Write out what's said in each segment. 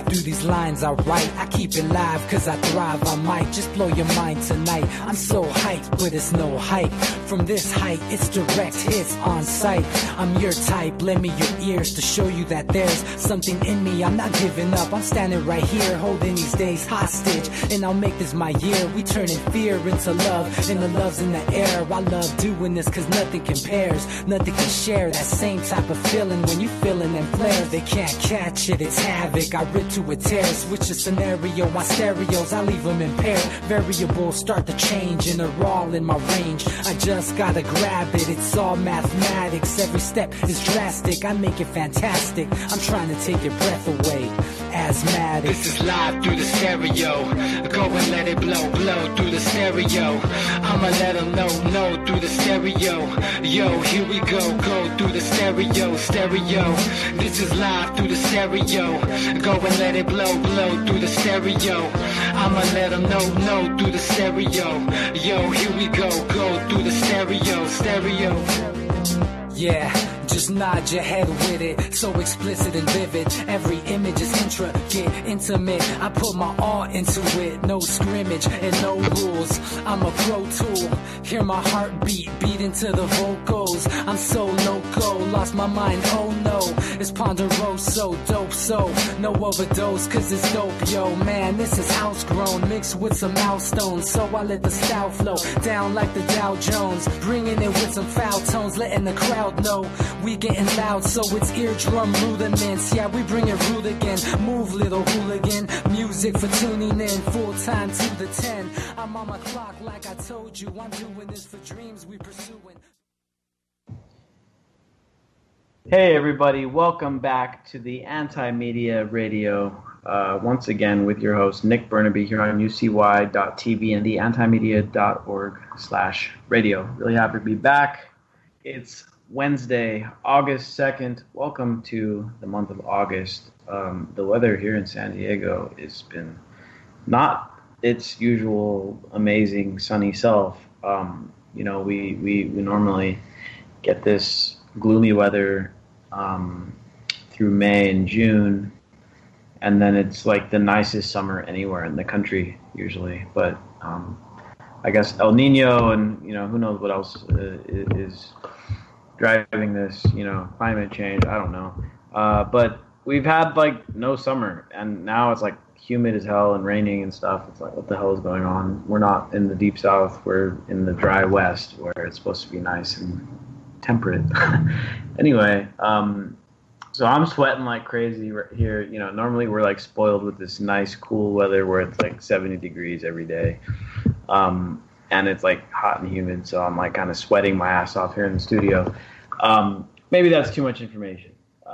through these lines I write. I keep it live cause I thrive. I might just blow your mind tonight. I'm so hyped, but it's no hype. From this height, it's direct hits on sight. I'm your type, lend me your ears to show you that there's something in me. I'm not giving up, I'm standing right here, holding these days hostage. And I'll make this my year. We turning fear into love, and the love's in the air. I love doing this cause nothing compares. Nothing can share that same type of feeling when you feeling them flares. They can't catch it, it's havoc. I rip to a tear, switch a scenario. My stereos, I leave them impaired. Variables start to change and they're all in my range. I just gotta grab it, it's all mathematics. Every step is drastic, I make it fantastic. I'm trying to take your breath away. Asthmatic. This is live through the stereo. Go and let it blow, blow through the stereo. I'ma let them know through the stereo. Yo, here we go through the stereo, stereo. This is live through the stereo. Go and let it blow, blow through the stereo. I'ma let them know through the stereo. Yo, here we go through the stereo, stereo. Yeah, just nod your head with it, so explicit and vivid. Every image is intricate, intimate. I put my all into it, no scrimmage and no rules. I'm a pro tool, hear my heartbeat, beat into the vocals. I'm so loco, lost my mind, oh no. It's ponderoso, dope, so no overdose, cause it's dope, yo. Man, this is house grown, mixed with some milestones. So I let the style flow down like the Dow Jones, bringing it with some foul tones, letting the crowd know we getting loud, so it's eardrum rudiments. Yeah, we bring it rude again. Move, little hooligan. Music for tuning in, full time to the 10. I'm on my clock like I told you. I'm doing this for dreams we pursuing. Hey everybody, welcome back to the Anti-Media Radio. Once again with your host Nick Burnaby here on ucy.tv and the antimedia.org/radio. Really happy to be back. It's Wednesday, August 2nd. Welcome to the month of August. The weather here in San Diego has been not its usual amazing sunny self. We normally get this gloomy weather through May and June, and then it's like the nicest summer anywhere in the country usually. But I guess El Nino and who knows what else is driving this, climate change, I don't know. But we've had like no summer, and now it's like humid as hell and raining and stuff. It's like, what the hell is going on? We're not in the deep south, we're in the dry west where it's supposed to be nice and temperate. Anyway, so I'm sweating like crazy here. Normally we're like spoiled with this nice cool weather where it's like 70 degrees every day. And it's like hot and humid, so I'm like kind of sweating my ass off here in the studio. Maybe that's too much information.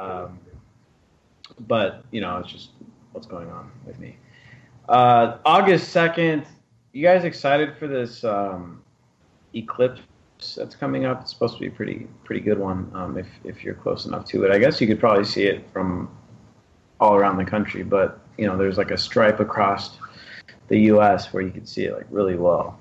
But, it's just what's going on with me. August 2nd, you guys excited for this eclipse that's coming up? It's supposed to be a pretty good one if you're close enough to it. I guess you could probably see it from all around the country, but, there's like a stripe across the U.S. where you could see it like really well.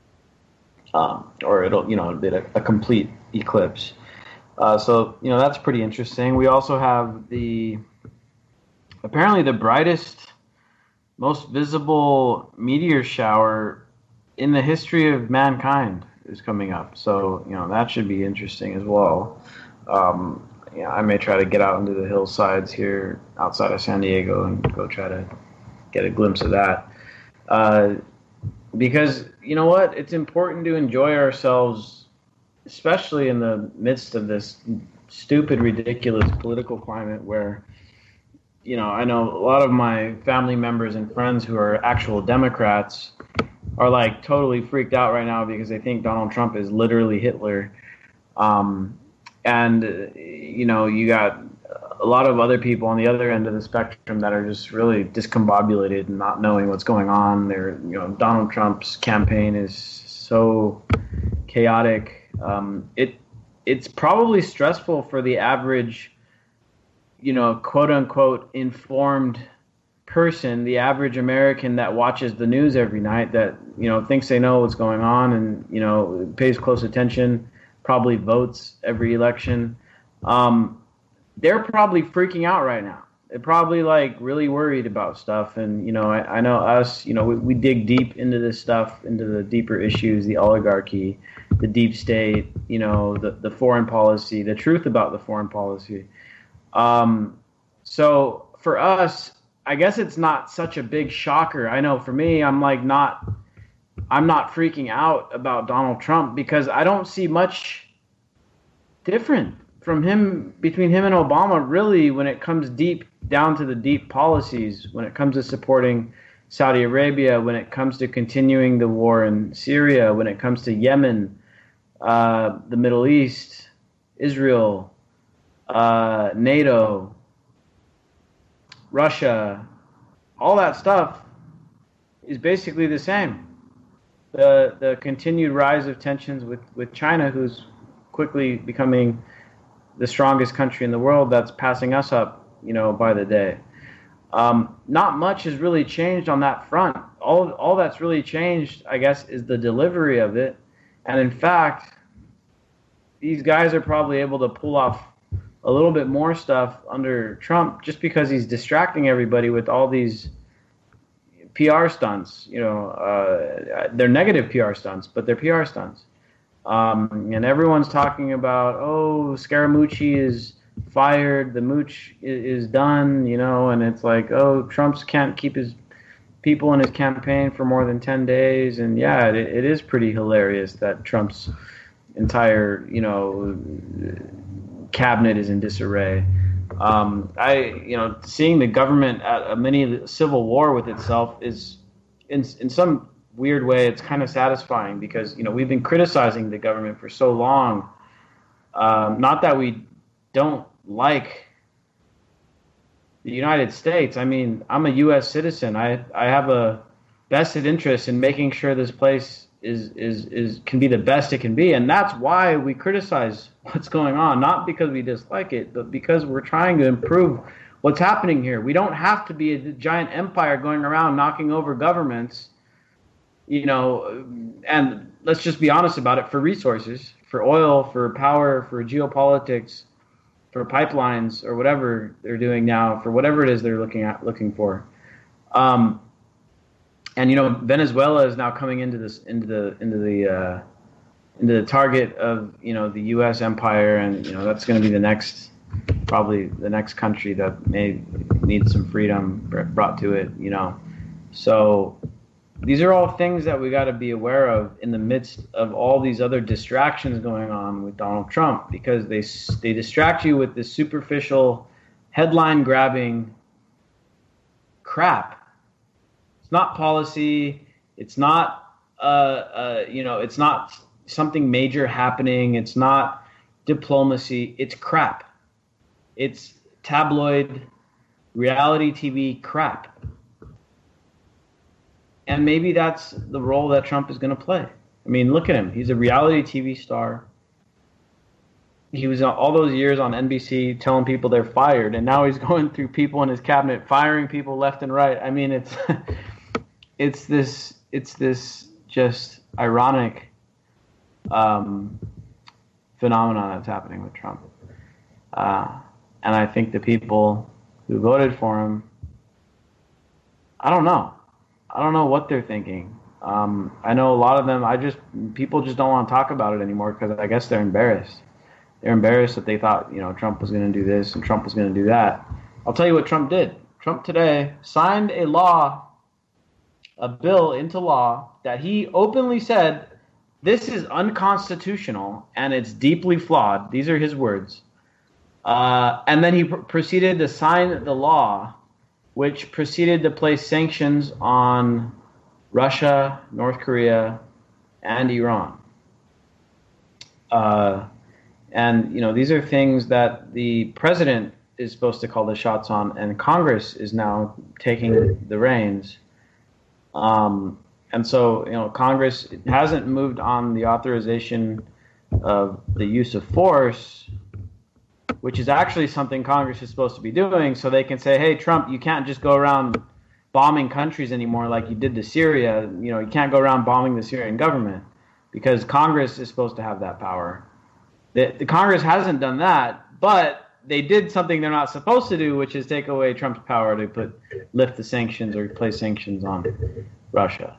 Or it'll be a complete eclipse. So that's pretty interesting. We also have apparently the brightest, most visible meteor shower in the history of mankind is coming up. So, that should be interesting as well. I may try to get out into the hillsides here outside of San Diego and go try to get a glimpse of that. Because, you know what? It's important to enjoy ourselves, especially in the midst of this stupid, ridiculous political climate where, I know a lot of my family members and friends who are actual Democrats are like totally freaked out right now because they think Donald Trump is literally Hitler. You got a lot of other people on the other end of the spectrum that are just really discombobulated and not knowing what's going on. Donald Trump's campaign is so chaotic. It's probably stressful for the average, quote unquote informed person, the average American that watches the news every night, that thinks they know what's going on and pays close attention, probably votes every election. They're probably freaking out right now probably like really worried about stuff. And, you know, I know us, you know, we dig deep into this stuff, into the deeper issues, the oligarchy, the deep state, you know, the foreign policy, the truth about the foreign policy. So for us, I guess it's not such a big shocker. I know for me, I'm not freaking out about Donald Trump because I don't see much different between him and Obama, really, when it comes deep down to the deep policies, when it comes to supporting Saudi Arabia, when it comes to continuing the war in Syria, when it comes to Yemen, the Middle East, Israel, NATO, Russia, all that stuff is basically the same. The continued rise of tensions with China, who's quickly becoming the strongest country in the world, that's passing us up, you know, by the day. Not much has really changed on that front. All that's really changed, I guess, is the delivery of it. And in fact, these guys are probably able to pull off a little bit more stuff under Trump just because he's distracting everybody with all these PR stunts. You know, they're negative PR stunts, but they're PR stunts. And everyone's talking about, oh, Scaramucci is fired, the mooch is done, you know, and it's like, oh, Trump's can't keep his people in his campaign for more than 10 days. And yeah, it is pretty hilarious that Trump's entire, you know, cabinet is in disarray. Seeing the government at a mini civil war with itself is, in some weird way, it's kind of satisfying because, you know, we've been criticizing the government for so long. Not that we don't like the United States. I mean, I'm a U.S. citizen. I have a vested interest in making sure this place can be the best it can be, and that's why we criticize what's going on. Not because we dislike it, but because we're trying to improve what's happening here. We don't have to be a giant empire going around knocking over governments, you know. And let's just be honest about it: for resources, for oil, for power, for geopolitics, for pipelines, or whatever they're doing now, for whatever it is they're looking for. And you know, Venezuela is now coming into the target of, you know, the U.S. empire, and you know that's going to be probably the next country that may need some freedom brought to it. You know, so these are all things that we got to be aware of in the midst of all these other distractions going on with Donald Trump, because they distract you with this superficial, headline-grabbing crap. It's not policy. It's not, it's not something major happening. It's not diplomacy. It's crap. It's tabloid, reality TV crap. And maybe that's the role that Trump is going to play. I mean, look at him. He's a reality TV star. He was all those years on NBC telling people they're fired, and now he's going through people in his cabinet firing people left and right. I mean, it's this just ironic phenomenon that's happening with Trump. And I think the people who voted for him, I don't know what they're thinking. I know a lot of them, people just don't want to talk about it anymore because I guess they're embarrassed. They're embarrassed that they thought, you know, Trump was going to do this and Trump was going to do that. I'll tell you what Trump did. Trump today signed a bill into law that he openly said, this is unconstitutional and it's deeply flawed. These are his words. And then he proceeded to sign the law, which proceeded to place sanctions on Russia, North Korea, and Iran. And, you know, these are things that the president is supposed to call the shots on, and Congress is now taking the reins. And so, you know, Congress hasn't moved on the authorization of the use of force, which is actually something Congress is supposed to be doing, so they can say, hey, Trump, you can't just go around bombing countries anymore like you did to Syria. You know, you can't go around bombing the Syrian government, because Congress is supposed to have that power. The Congress hasn't done that, but they did something they're not supposed to do, which is take away Trump's power to lift the sanctions or place sanctions on Russia.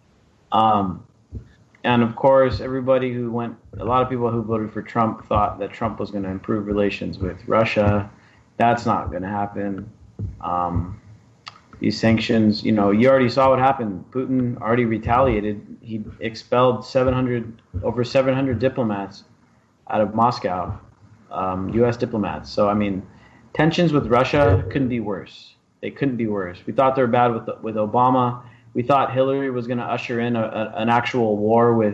And of course, a lot of people who voted for Trump thought that Trump was going to improve relations with Russia. That's not going to happen. These sanctions, you already saw what happened. Putin already retaliated. He expelled over 700 diplomats out of Moscow, U.S. diplomats. So, I mean, tensions with Russia couldn't be worse. They couldn't be worse. We thought they were bad with Obama. We thought Hillary was going to usher in an actual war with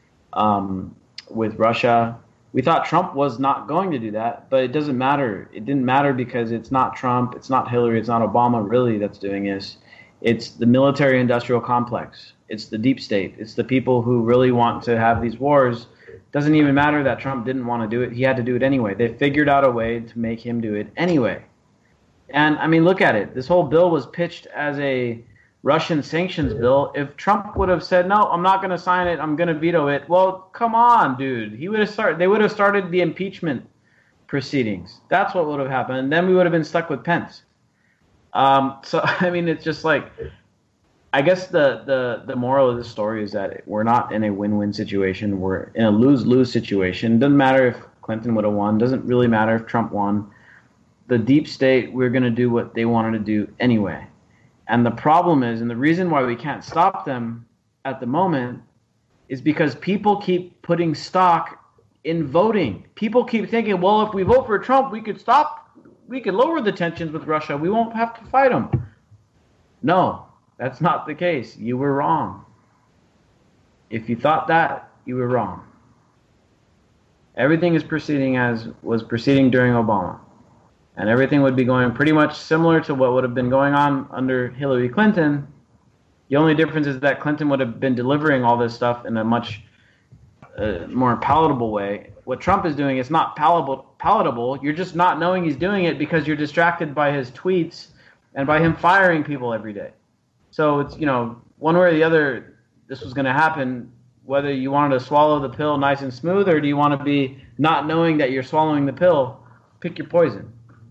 Russia. We thought Trump was not going to do that, but it doesn't matter. It didn't matter because it's not Trump, it's not Hillary, it's not Obama really that's doing this. It's the military-industrial complex. It's the deep state. It's the people who really want to have these wars. It doesn't even matter that Trump didn't want to do it. He had to do it anyway. They figured out a way to make him do it anyway. And, I mean, look at it. This whole bill was pitched as a Russian sanctions bill. If Trump would have said, no, I'm not going to sign it, I'm going to veto it, well, come on, dude. They would have started the impeachment proceedings. That's what would have happened. And then we would have been stuck with Pence. So, I mean, it's just like, I guess the moral of the story is that we're not in a win-win situation. We're in a lose-lose situation. Doesn't matter if Clinton would have won. Doesn't really matter if Trump won. The deep state, we're going to do what they wanted to do anyway. And the problem is, and the reason why we can't stop them at the moment is because people keep putting stock in voting. People keep thinking, well, if we vote for Trump, we could lower the tensions with Russia. We won't have to fight them. No, that's not the case. You were wrong. If you thought that, you were wrong. Everything is proceeding as was proceeding during Obama. And everything would be going pretty much similar to what would have been going on under Hillary Clinton. The only difference is that Clinton would have been delivering all this stuff in a much more palatable way. What Trump is doing is not palatable. You're just not knowing he's doing it because you're distracted by his tweets and by him firing people every day. So it's, one way or the other, this was going to happen, whether you wanted to swallow the pill nice and smooth or do you want to be not knowing that you're swallowing the pill, pick your poison.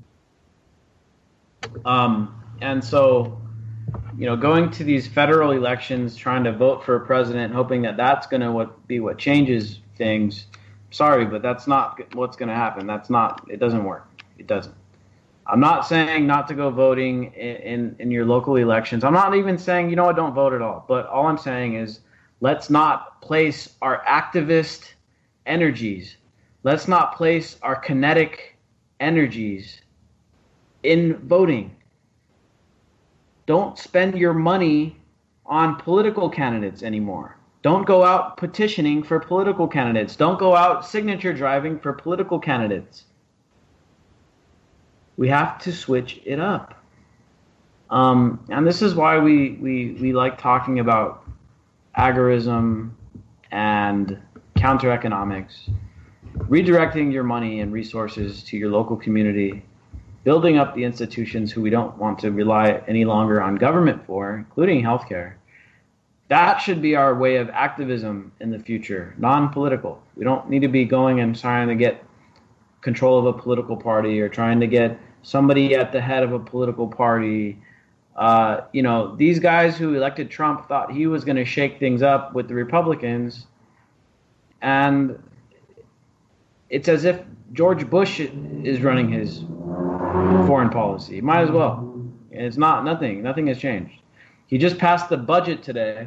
And so, going to these federal elections, trying to vote for a president, hoping that that's going to be what changes things. Sorry, but that's not what's going to happen. It doesn't work. It doesn't. I'm not saying not to go voting in your local elections. I'm not even saying, don't vote at all. But all I'm saying is let's not place our activist energies. Let's not place our kinetic energies in voting. Don't spend your money on political candidates anymore. Don't go out petitioning for political candidates. Don't go out signature driving for political candidates. We have to switch it up. And this is why we like talking about agorism and counter-economics, redirecting your money and resources to your local community, building up the institutions who we don't want to rely any longer on government for, including healthcare. That should be our way of activism in the future, non-political. We don't need to be going and trying to get control of a political party or trying to get somebody at the head of a political party. These guys who elected Trump thought he was going to shake things up with the Republicans, and it's as if George Bush is running his foreign policy. Might as well. It's not. Nothing has changed. He just passed the budget today.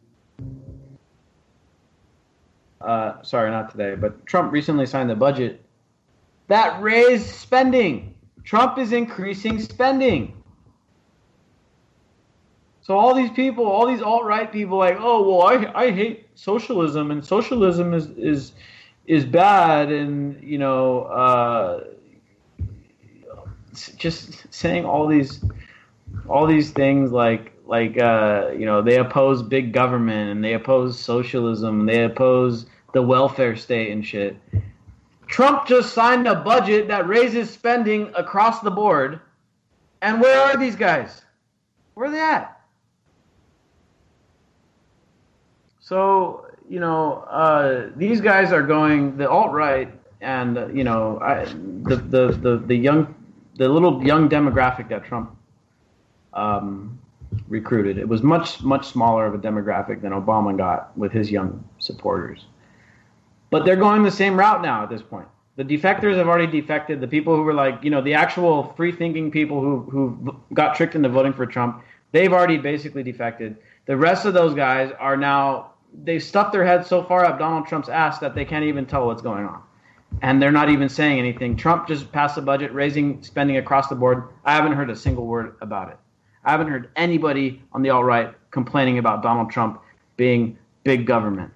Sorry, not today, but Trump recently signed the budget that raised spending. Trump is increasing spending. So all these people, all these alt-right people, like, oh well, I hate socialism, and socialism is bad, and just saying all these things like they oppose big government and they oppose socialism and they oppose the welfare state and shit. Trump just signed a budget that raises spending across the board, and where are these guys? Where are they at? So these guys are going, the alt-right and the little young demographic that Trump recruited, it was much smaller of a demographic than Obama got with his young supporters. But they're going the same route now at this point. The defectors have already defected. The people who were like, the actual free-thinking people who got tricked into voting for Trump, they've already basically defected. The rest of those guys are now, they've stuffed their heads so far up Donald Trump's ass that they can't even tell what's going on. And they're not even saying anything. Trump just passed a budget, raising spending across the board. I haven't heard a single word about it. I haven't heard anybody on the alt-right complaining about Donald Trump being big government.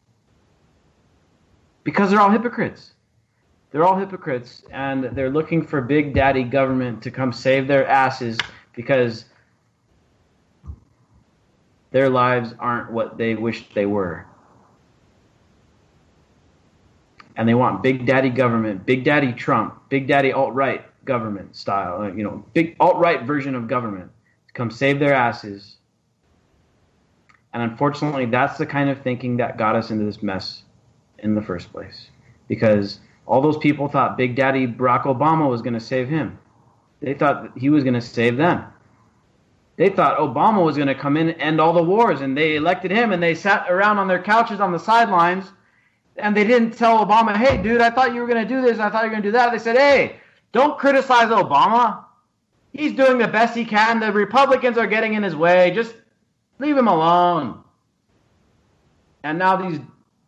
Because they're all hypocrites. They're all hypocrites, and they're looking for big daddy government to come save their asses because their lives aren't what they wish they were. And they want big daddy government, big daddy Trump, big daddy alt-right government style, big alt-right version of government to come save their asses. And unfortunately, that's the kind of thinking that got us into this mess in the first place. Because all those people thought Big Daddy Barack Obama was going to save him. They thought that he was going to save them. They thought Obama was going to come in and end all the wars, and they elected him, and they sat around on their couches on the sidelines, and they didn't tell Obama, hey, dude, I thought you were going to do this, and I thought you were going to do that. They said, hey, don't criticize Obama. He's doing the best he can. The Republicans are getting in his way. Just leave him alone. And now these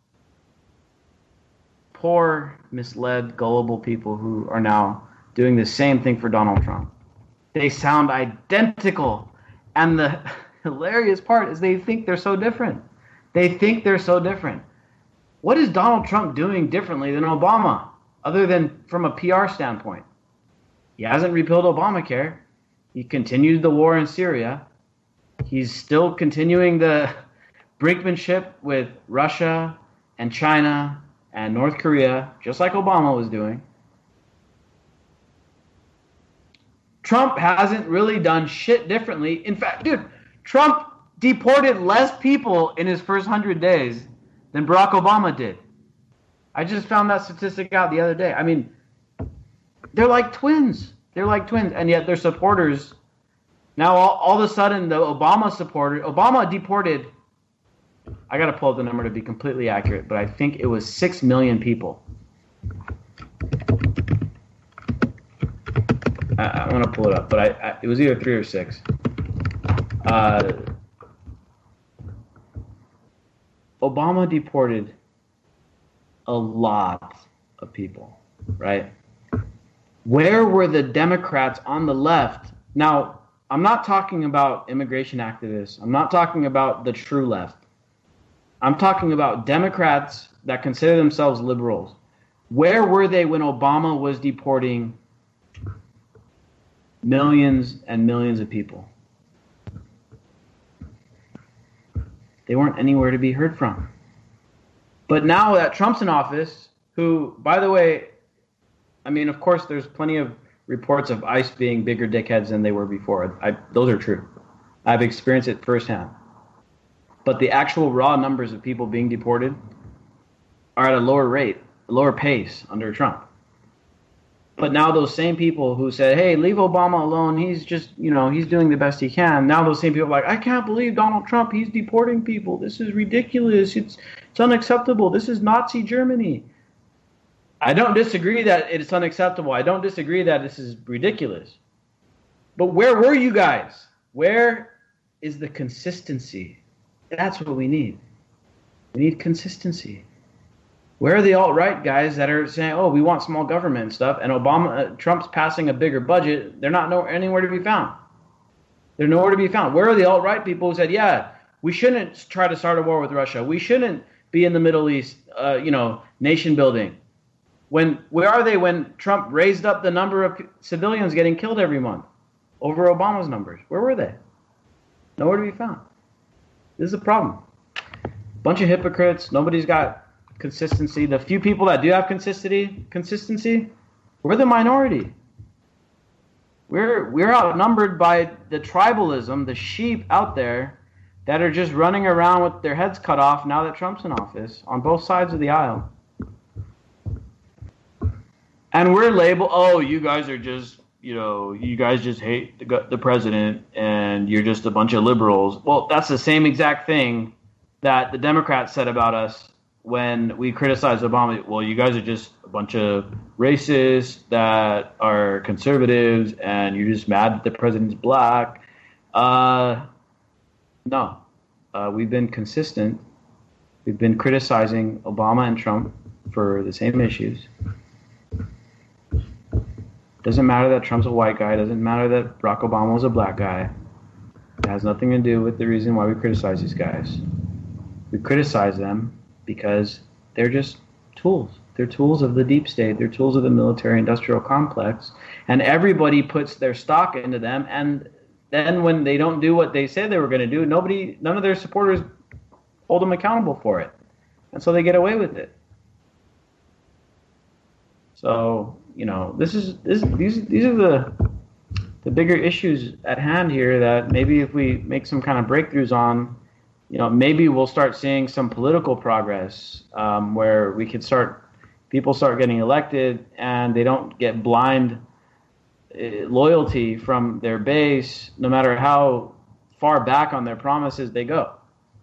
poor, misled, gullible people who are now doing the same thing for Donald Trump. They sound identical. And the hilarious part is they think they're so different. They think they're so different. What is Donald Trump doing differently than Obama, other than from a PR standpoint? He hasn't repealed Obamacare. He continues the war in Syria. He's still continuing the brinkmanship with Russia and China and North Korea, just like Obama was doing. Trump hasn't really done shit differently. In fact, dude, Trump deported less people in his first 100 days than Barack Obama did. I just found that statistic out the other day. I mean, they're like twins. They're like twins, and yet their supporters, now all of a sudden the Obama deported, I got to pull up the number to be completely accurate, but I think it was 6 million people. I want to pull it up, but it was either 3 or 6. Obama deported a lot of people, right? Where were the Democrats on the left? Now, I'm not talking about immigration activists. I'm not talking about the true left. I'm talking about Democrats that consider themselves liberals. Where were they when Obama was deporting millions and millions of people? They weren't anywhere to be heard from. But now that Trump's in office, who, by the way, I mean, of course, there's plenty of reports of ICE being bigger dickheads than they were before. Those are true. I've experienced it firsthand. But the actual raw numbers of people being deported are at a lower rate, a lower pace under Trump. But now those same people who said, hey, leave Obama alone, he's just, he's doing the best he can. Now those same people are like, I can't believe Donald Trump, he's deporting people. This is ridiculous. It's unacceptable. This is Nazi Germany. I don't disagree that it's unacceptable. I don't disagree that this is ridiculous. But where were you guys? Where is the consistency? That's what we need. We need consistency. Where are the alt-right guys that are saying, oh, we want small government and stuff, and Trump's passing a bigger budget? They're not anywhere to be found. They're nowhere to be found. Where are the alt-right people who said, yeah, we shouldn't try to start a war with Russia. We shouldn't be in the Middle East, nation building. Where are they when Trump raised up the number of civilians getting killed every month over Obama's numbers? Where were they? Nowhere to be found. This is a problem. Bunch of hypocrites. Nobody's got consistency. The few people that do have consistency, we're the minority. We're outnumbered by the tribalism, the sheep out there that are just running around with their heads cut off now that Trump's in office on both sides of the aisle. And we're labeled, oh, you guys are just, you guys just hate the president and you're just a bunch of liberals. Well, that's the same exact thing that the Democrats said about us when we criticized Obama. Well, you guys are just a bunch of racists that are conservatives and you're just mad that the president's black. No. We've been consistent. We've been criticizing Obama and Trump for the same issues. Doesn't matter that Trump's a white guy. Doesn't matter that Barack Obama was a black guy. It has nothing to do with the reason why we criticize these guys. We criticize them because they're just tools. They're tools of the deep state. They're tools of the military-industrial complex. And everybody puts their stock into them. And then when they don't do what they said they were going to do, none of their supporters hold them accountable for it. And so they get away with it. So, these are the bigger issues at hand here that maybe if we make some kind of breakthroughs on, maybe we'll start seeing some political progress where people start getting elected and they don't get blind loyalty from their base, no matter how far back on their promises they go.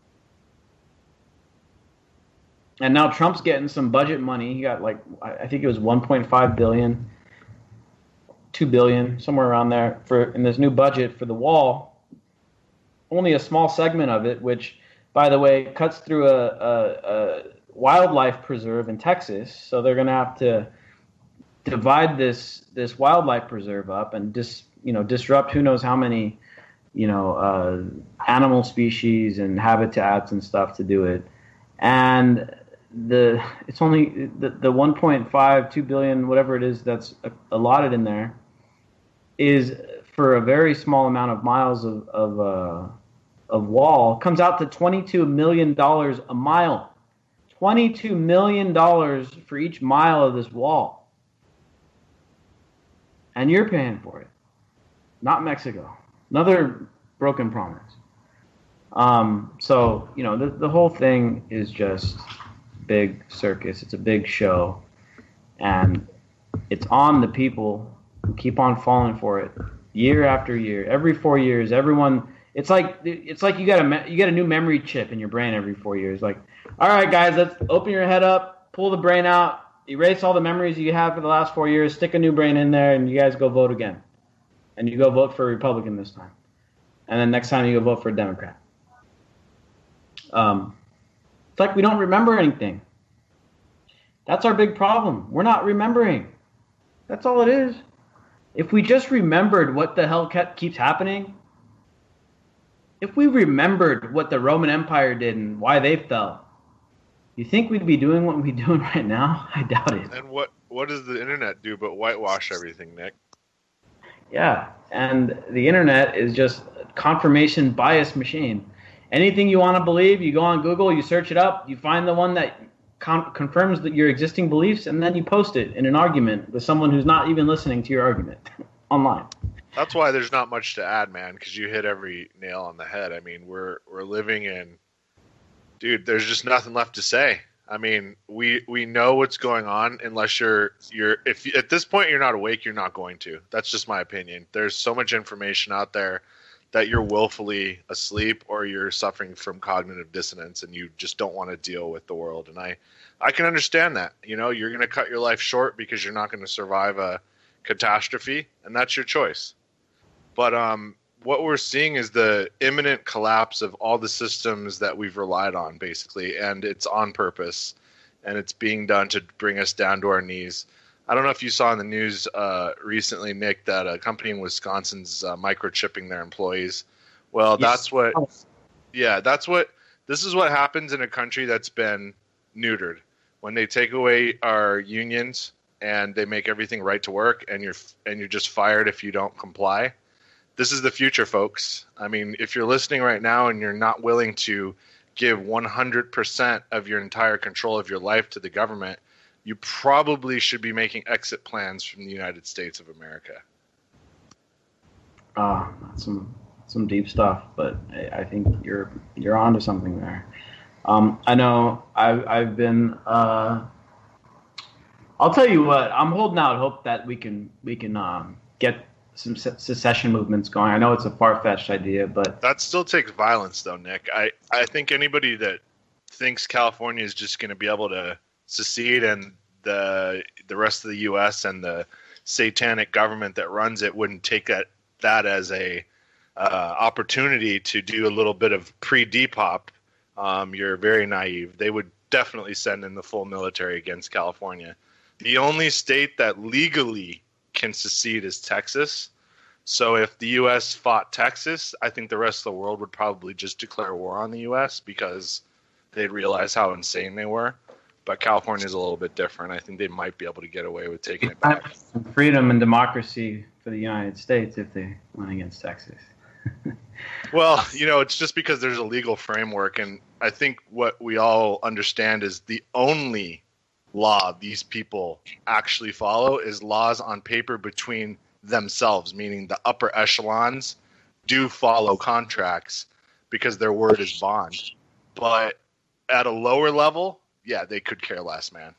And now Trump's getting some budget money. He got I think it was 1.5 billion, 2 billion, somewhere around there in this new budget for the wall. Only a small segment of it, which, by the way, cuts through a wildlife preserve in Texas. So they're going to have to divide this wildlife preserve up and disrupt who knows how many animal species and habitats and stuff to do it. And it's only the 1.5, 2 billion, whatever it is that's allotted in there is for a very small amount of miles of wall. Comes out to $22 million a mile. $22 million for each mile of this wall. And you're paying for it. Not Mexico. Another broken promise. So, the whole thing is just big circus. It's a big show. And it's on the people who keep on falling for it year after year. Every 4 years, everyone, it's like you get a new memory chip in your brain every 4 years. Like, all right, guys, let's open your head up, pull the brain out, erase all the memories you have for the last 4 years, stick a new brain in there, and you guys go vote again. And you go vote for a Republican this time. And then next time you go vote for a Democrat. It's like we don't remember anything. That's our big problem. We're not remembering. That's all it is. If we just remembered what the hell keeps happening, if we remembered what the Roman Empire did and why they fell, you think we'd be doing what we're doing right now? I doubt it. And what does the internet do but whitewash everything, Nick? Yeah, and the internet is just a confirmation bias machine. Anything you want to believe, you go on Google, you search it up, you find the one that confirms your existing beliefs, and then you post it in an argument with someone who's not even listening to your argument online. That's why there's not much to add, man, because you hit every nail on the head. I mean, we're living in, dude, there's just nothing left to say. I mean, we know what's going on unless if at this point you're not awake, you're not going to. That's just my opinion. There's so much information out there that you're willfully asleep or you're suffering from cognitive dissonance and you just don't want to deal with the world. And I can understand that. You're going to cut your life short because you're not going to survive a catastrophe, and that's your choice. But what we're seeing is the imminent collapse of all the systems that we've relied on, basically, and it's on purpose, and it's being done to bring us down to our knees. I don't know if you saw in the news recently, Nick, that a company in Wisconsin's microchipping their employees. Well, yes. This is what happens in a country that's been neutered. When they take away our unions and they make everything right to work, and you're just fired if you don't comply. This is the future, folks. I mean, if you're listening right now and you're not willing to give 100% of your entire control of your life to the government, you probably should be making exit plans from the United States of America. That's some deep stuff, but I think you're onto something there. I know I've been I'll tell you what. I'm holding out hope that we can get some secession movements going. I know it's a far-fetched idea, but that still takes violence, though, Nick. I think anybody that thinks California is just going to be able to secede and the rest of the U.S. and the satanic government that runs it wouldn't take that as a opportunity to do a little bit of pre-depop, you're very naive. They would definitely send in the full military against California. The only state that legally can secede is Texas. So if the U.S. fought Texas, I think the rest of the world would probably just declare war on the U.S. because they'd realize how insane they were. But California is a little bit different. I think they might be able to get away with taking it back. Some freedom and democracy for the United States if they went against Texas. Well, it's just because there's a legal framework, and I think what we all understand is the only law these people actually follow is laws on paper between themselves, meaning the upper echelons do follow contracts because their word is bond. But at a lower level, yeah, they could care less, man.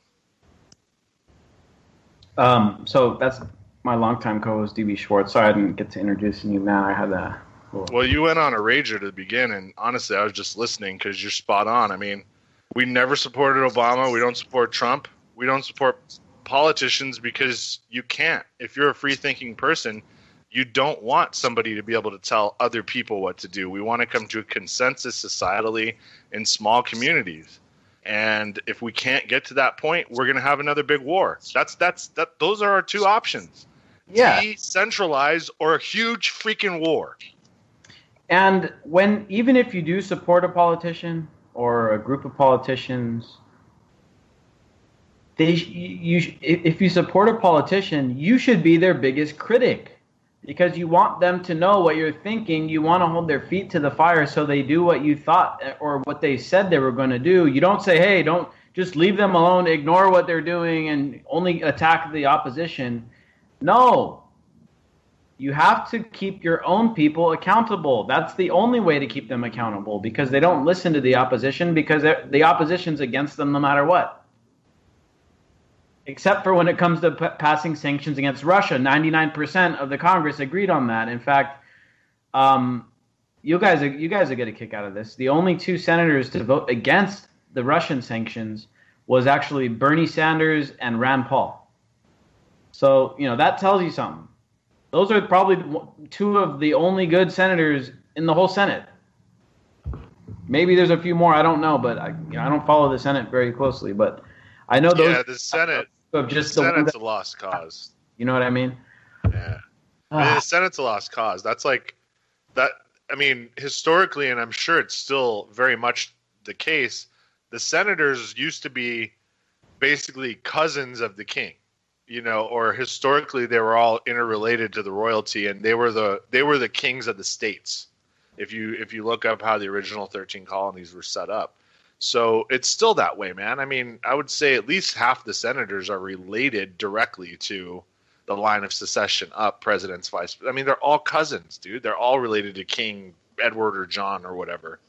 So that's my longtime co-host, DB Schwartz. Sorry I didn't get to introducing you, man. I had a Well, you went on a rager to begin, and honestly, I was just listening because you're spot on. I mean, we never supported Obama. We don't support Trump. We don't support politicians because you can't. If you're a free-thinking person, you don't want somebody to be able to tell other people what to do. We want to come to a consensus societally in small communities. And if we can't get to that point, we're going to have another big war. Those are our two options. Yeah. Decentralize or a huge freaking war. And even if you do support a politician or a group of politicians, if you support a politician, you should be their biggest critic because you want them to know what you're thinking. You want to hold their feet to the fire so they do what you thought or what they said they were going to do. You don't say, hey, don't just leave them alone, ignore what they're doing, and only attack the opposition. No. You have to keep your own people accountable. That's the only way to keep them accountable because they don't listen to the opposition because the opposition's against them no matter what. Except for when it comes to passing sanctions against Russia. 99% of the Congress agreed on that. In fact, you guys are going to kick out of this. The only two senators to vote against the Russian sanctions was actually Bernie Sanders and Rand Paul. So, that tells you something. Those are probably two of the only good senators in the whole Senate. Maybe there's a few more. I don't know, but I don't follow the Senate very closely. But I know those. Yeah, the Senate's a lost cause. You know what I mean? Yeah, the Senate's a lost cause. That's like that. I mean, historically, and I'm sure it's still very much the case. The senators used to be basically cousins of the king. Or historically they were all interrelated to the royalty, and they were the kings of the states. If you look up how the original 13 colonies were set up, so it's still that way, man. I mean, I would say at least half the senators are related directly to the line of succession up, presidents, vice. I mean, they're all cousins, dude. They're all related to King Edward or John or whatever.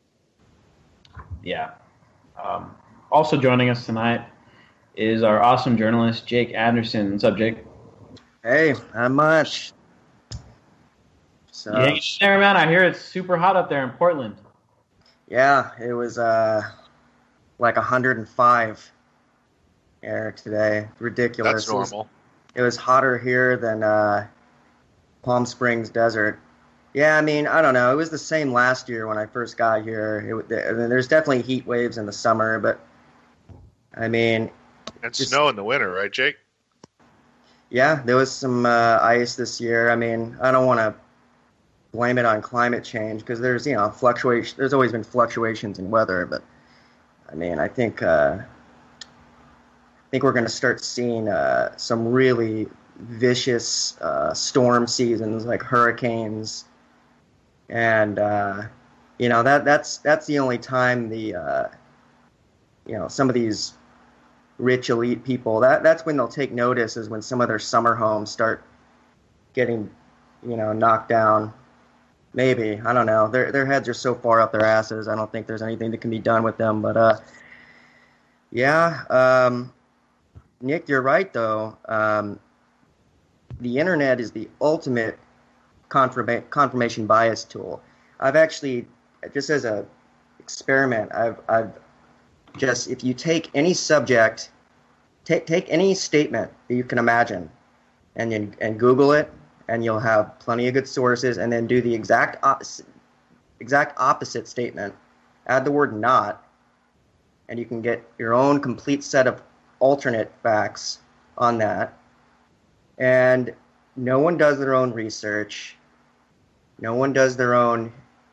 Yeah. Also joining us tonight is our awesome journalist, Jake Anderson. What's up, Jake? Hey, not much. So, yeah, there, man. I hear it's super hot up there in Portland. Yeah, it was like 105 air today. Ridiculous. That's normal. It was hotter here than Palm Springs desert. Yeah, I mean, I don't know. It was the same last year when I first got here. There's definitely heat waves in the summer, but I mean... And snow in the winter, right, Jake? Yeah, there was some ice this year. I mean, I don't want to blame it on climate change because there's, fluctuation. There's always been fluctuations in weather, but I mean, I think we're going to start seeing some really vicious storm seasons like hurricanes, and that's the only time the some of these rich elite people, that's when they'll take notice, is when some of their summer homes start getting, knocked down. Maybe, I don't know. Their heads are so far up their asses. I don't think there's anything that can be done with them. But yeah, Nick, you're right, though. The internet is the ultimate confirmation bias tool. I've actually, just as a experiment, I've just, if you take any subject, take any statement that you can imagine, and Google it, and you'll have plenty of good sources, and then do the exact opposite statement, add the word not, and you can get your own complete set of alternate facts on that. And no one does their own research. No one does their own.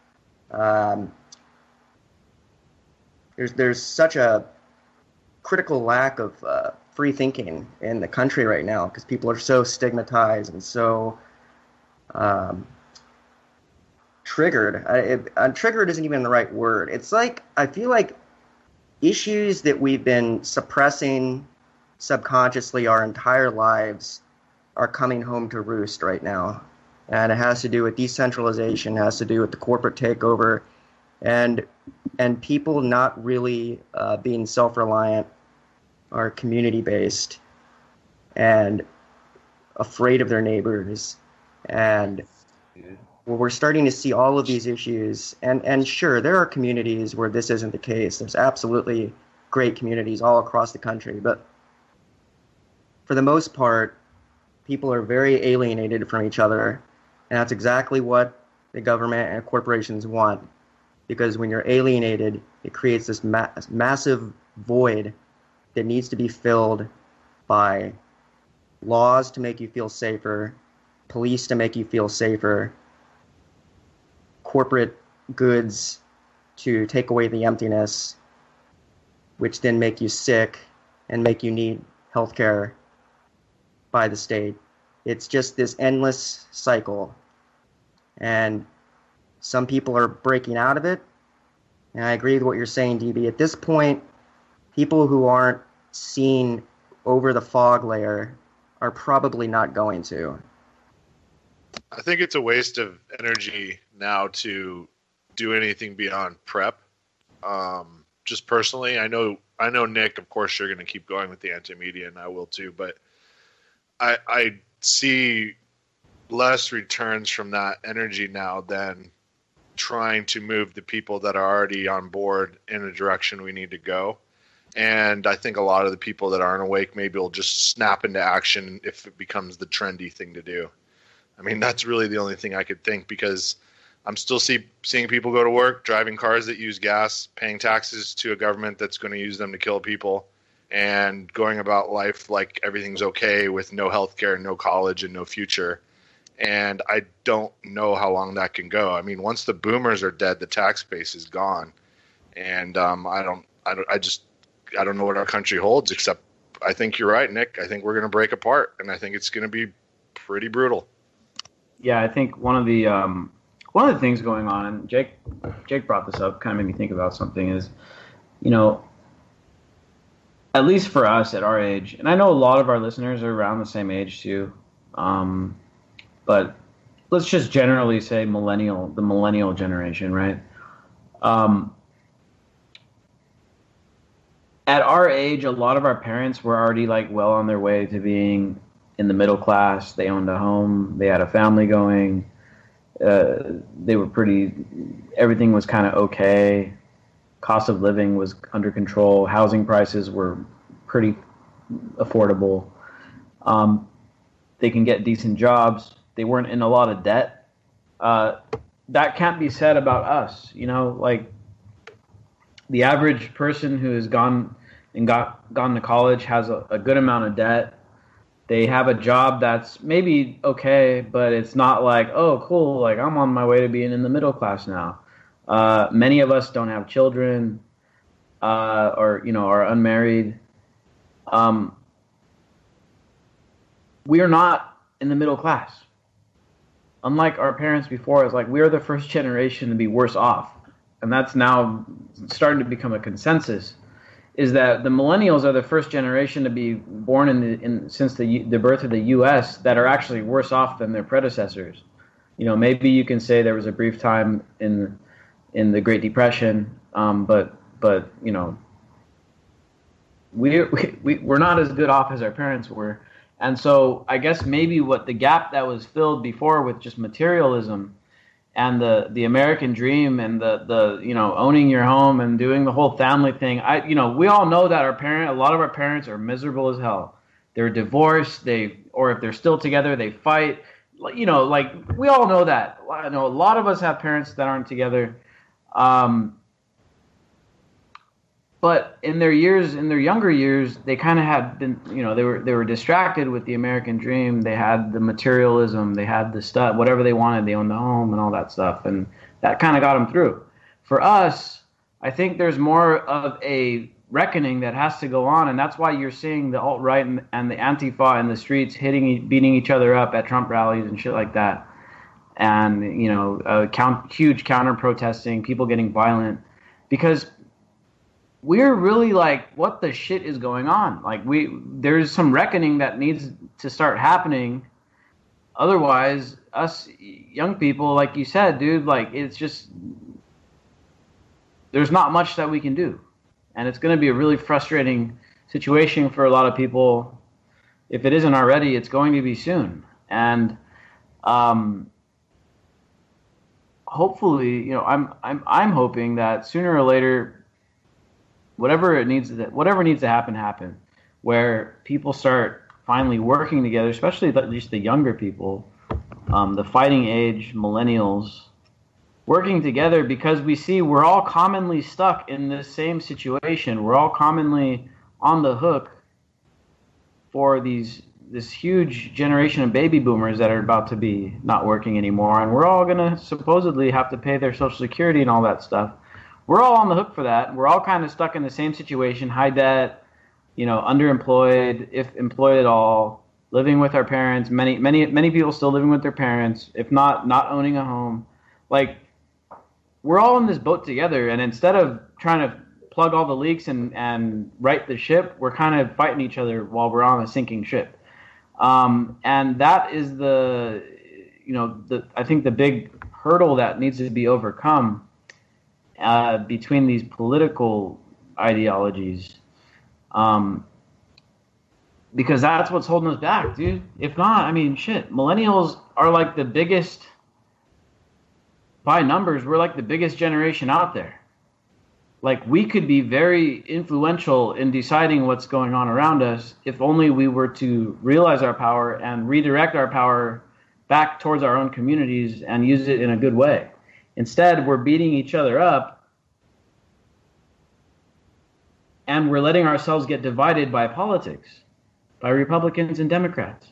There's such a critical lack of free thinking in the country right now because people are so stigmatized and so triggered. Triggered isn't even the right word. It's like, I feel like issues that we've been suppressing subconsciously our entire lives are coming home to roost right now. And it has to do with decentralization, has to do with the corporate takeover, and people not really being self-reliant or community-based and afraid of their neighbors. And we're starting to see all of these issues. And sure, there are communities where this isn't the case. There's absolutely great communities all across the country. But for the most part, people are very alienated from each other. And that's exactly what the government and corporations want. Because when you're alienated, it creates this massive void that needs to be filled by laws to make you feel safer, police to make you feel safer, corporate goods to take away the emptiness, which then make you sick and make you need healthcare by the state. It's just this endless cycle. And some people are breaking out of it. And I agree with what you're saying, DB. At this point, people who aren't seeing over the fog layer are probably not going to. I think it's a waste of energy now to do anything beyond prep. Just personally, I know, Nick, of course, you're going to keep going with the anti-media, and I will too, but I see less returns from that energy now than trying to move the people that are already on board in a direction we need to go. And I think a lot of the people that aren't awake maybe will just snap into action if it becomes the trendy thing to do. I mean, that's really the only thing I could think, because I'm still seeing people go to work, driving cars that use gas, paying taxes to a government that's going to use them to kill people, and going about life like everything's okay with no healthcare, no college, and no future. And I don't know how long that can go. I mean, once the boomers are dead, the tax base is gone. And I don't know what our country holds, except I think you're right, Nick. I think we're going to break apart, and I think it's going to be pretty brutal. Yeah, I think one of the things going on, and Jake brought this up, kind of made me think about something, is, you know, at least for us at our age, and I know a lot of our listeners are around the same age too, but let's just generally say the millennial generation, right? At our age, a lot of our parents were already like well on their way to being in the middle class. They owned a home, they had a family going, everything was kind of okay. Cost of living was under control. Housing prices were pretty affordable. They can get decent jobs. They weren't in a lot of debt. That can't be said about us. You know, like the average person who has gone to college has a good amount of debt. They have a job that's maybe okay, but it's not like, oh, cool, like I'm on my way to being in the middle class now. Many of us don't have children, or, you know, are unmarried. We are not in the middle class. Unlike our parents before, it's like we are the first generation to be worse off. And that's now starting to become a consensus, is that the millennials are the first generation to be born since the birth of the U.S. that are actually worse off than their predecessors. You know, maybe you can say there was a brief time in the Great Depression, but you know, we're not as good off as our parents were. And so I guess maybe what the gap that was filled before with just materialism and the American dream and the owning your home and doing the whole family thing. We all know that a lot of our parents are miserable as hell. They're divorced, or if they're still together, they fight. We all know that. I know a lot of us have parents that aren't together. But in their younger years, they kind of had been, they were distracted with the American dream. They had the materialism, they had the stuff, whatever they wanted. They owned the home and all that stuff, and that kind of got them through. For us, I think there's more of a reckoning that has to go on, and that's why you're seeing the alt-right and the Antifa in the streets beating each other up at Trump rallies and shit like that, and huge counter-protesting, people getting violent, because we're really like, what the shit is going on? Like, there's some reckoning that needs to start happening. Otherwise, us young people, like you said, dude, like, it's just, there's not much that we can do. And it's going to be a really frustrating situation for a lot of people. If it isn't already, it's going to be soon. And hopefully, I'm hoping that sooner or later, whatever needs to happen, where people start finally working together, especially at least the younger people, the fighting age millennials, working together, because we see we're all commonly stuck in the same situation. We're all commonly on the hook for this huge generation of baby boomers that are about to be not working anymore, and we're all going to supposedly have to pay their Social Security and all that stuff. We're all on the hook for that. We're all kind of stuck in the same situation, high debt, underemployed, if employed at all, living with our parents. Many people still living with their parents, if not owning a home. Like, we're all in this boat together, and instead of trying to plug all the leaks and right the ship, we're kind of fighting each other while we're on a sinking ship. And that is I think the big hurdle that needs to be overcome between these political ideologies, because that's what's holding us back, dude. If not, millennials are like the biggest, by numbers, we're like the biggest generation out there. Like, we could be very influential in deciding what's going on around us if only we were to realize our power and redirect our power back towards our own communities and use it in a good way. Instead, we're beating each other up, and we're letting ourselves get divided by politics, by Republicans and Democrats.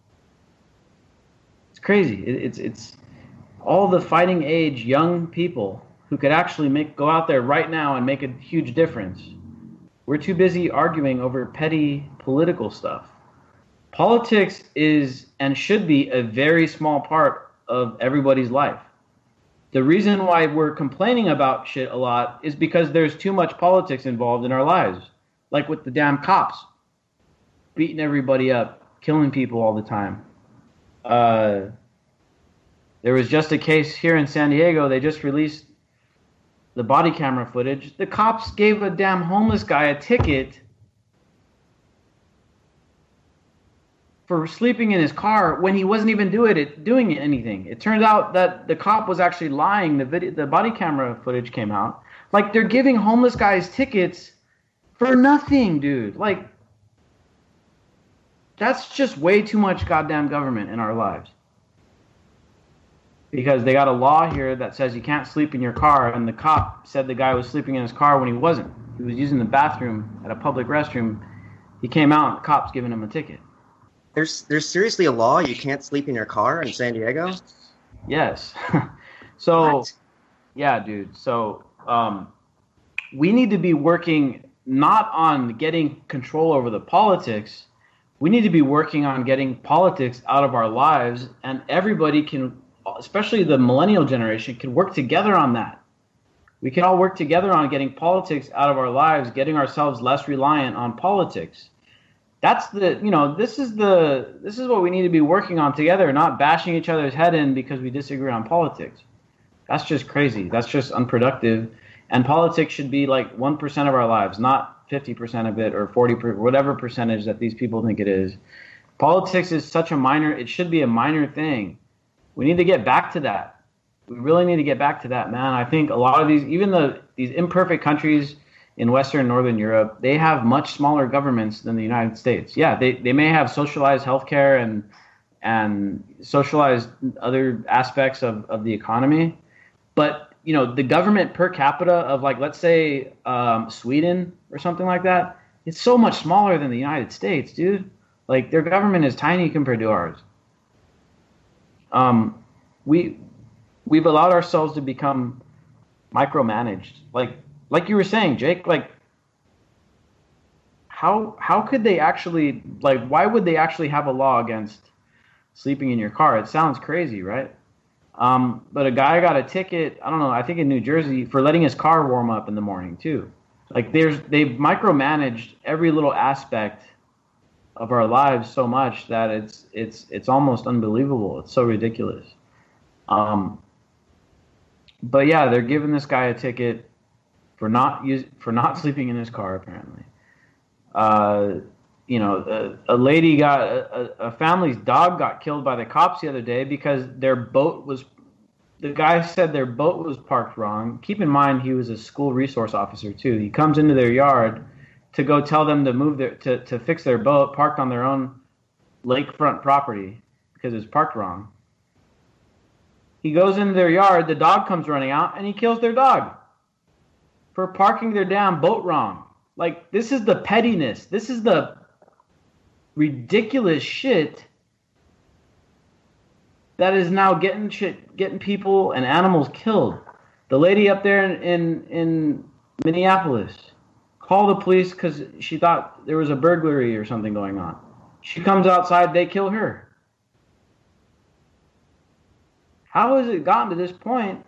It's crazy. It's all the fighting age young people who could actually go out there right now and make a huge difference. We're too busy arguing over petty political stuff. Politics is and should be a very small part of everybody's life. The reason why we're complaining about shit a lot is because there's too much politics involved in our lives. Like with the damn cops beating everybody up, killing people all the time. There was just a case here in San Diego. They just released the body camera footage. The cops gave a damn homeless guy a ticket for sleeping in his car when he wasn't even doing anything. It turned out that the cop was actually lying. The body camera footage came out. Like, they're giving homeless guys tickets for nothing, dude. Like, that's just way too much goddamn government in our lives. Because they got a law here that says you can't sleep in your car, and the cop said the guy was sleeping in his car when he wasn't. He was using the bathroom at a public restroom. He came out, and the cop's giving him a ticket. There's seriously a law you can't sleep in your car in San Diego? Yes. So, what? Yeah, dude. So, we need to be working not on getting control over the politics. We need to be working on getting politics out of our lives, and everybody can, especially the millennial generation, can work together on that. We can all work together on getting politics out of our lives, getting ourselves less reliant on politics. That's this is what we need to be working on together, not bashing each other's head in because we disagree on politics. That's just crazy. That's just unproductive. And politics should be like 1% of our lives, not 50% of it or 40%, whatever percentage that these people think it is. Politics is such a minor, it should be a minor thing. We need to get back to that. We really need to get back to that, man. I think a lot of these, even these imperfect countries in Western and Northern Europe, they have much smaller governments than the United States. Yeah, they may have socialized healthcare and socialized other aspects of the economy, but the government per capita of, like, let's say Sweden or something like that, it's so much smaller than the United States, dude. Like, their government is tiny compared to ours. We've allowed ourselves to become micromanaged. Like you were saying, Jake, like, how could they actually, like, why would they actually have a law against sleeping in your car? It sounds crazy, right? But a guy got a ticket, I don't know, I think in New Jersey, for letting his car warm up in the morning too. Like, they've micromanaged every little aspect of our lives so much that it's almost unbelievable. It's so ridiculous. But yeah, they're giving this guy a ticket for not sleeping in his car, apparently. A lady a family's dog got killed by the cops the other day because the guy said their boat was parked wrong. Keep in mind, he was a school resource officer too. He comes into their yard to go tell them to move to fix their boat parked on their own lakefront property because it's parked wrong. He goes into their yard, the dog comes running out, and he kills their dog for parking their damn boat wrong. Like, this is the pettiness. This is the ridiculous shit that is now getting people and animals killed. The lady up there in Minneapolis called the police because she thought there was a burglary or something going on. She comes outside, they kill her. How has it gotten to this point?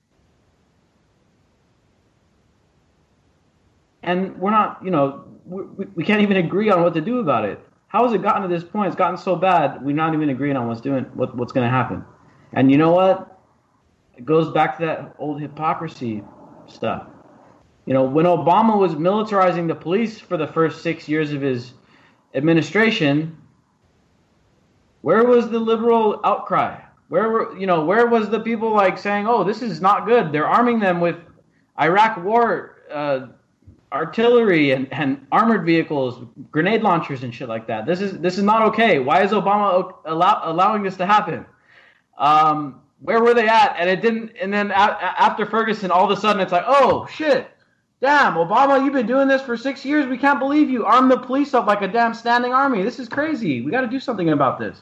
And we're not, we can't even agree on what to do about it. How has it gotten to this point? It's gotten so bad, we're not even agreeing on what's going to happen. And you know what? It goes back to that old hypocrisy stuff. When Obama was militarizing the police for the first 6 years of his administration, where was the liberal outcry? Where was the people like saying, "Oh, this is not good. They're arming them with Iraq war artillery and armored vehicles, grenade launchers and shit like that. This is not okay. Why is Obama allowing this to happen?" Where were they at? And it didn't. And then after Ferguson, all of a sudden it's like, "Oh shit, damn, Obama, you've been doing this for 6 years. We can't believe you. Arm the police up like a damn standing army. This is crazy. We got to do something about this."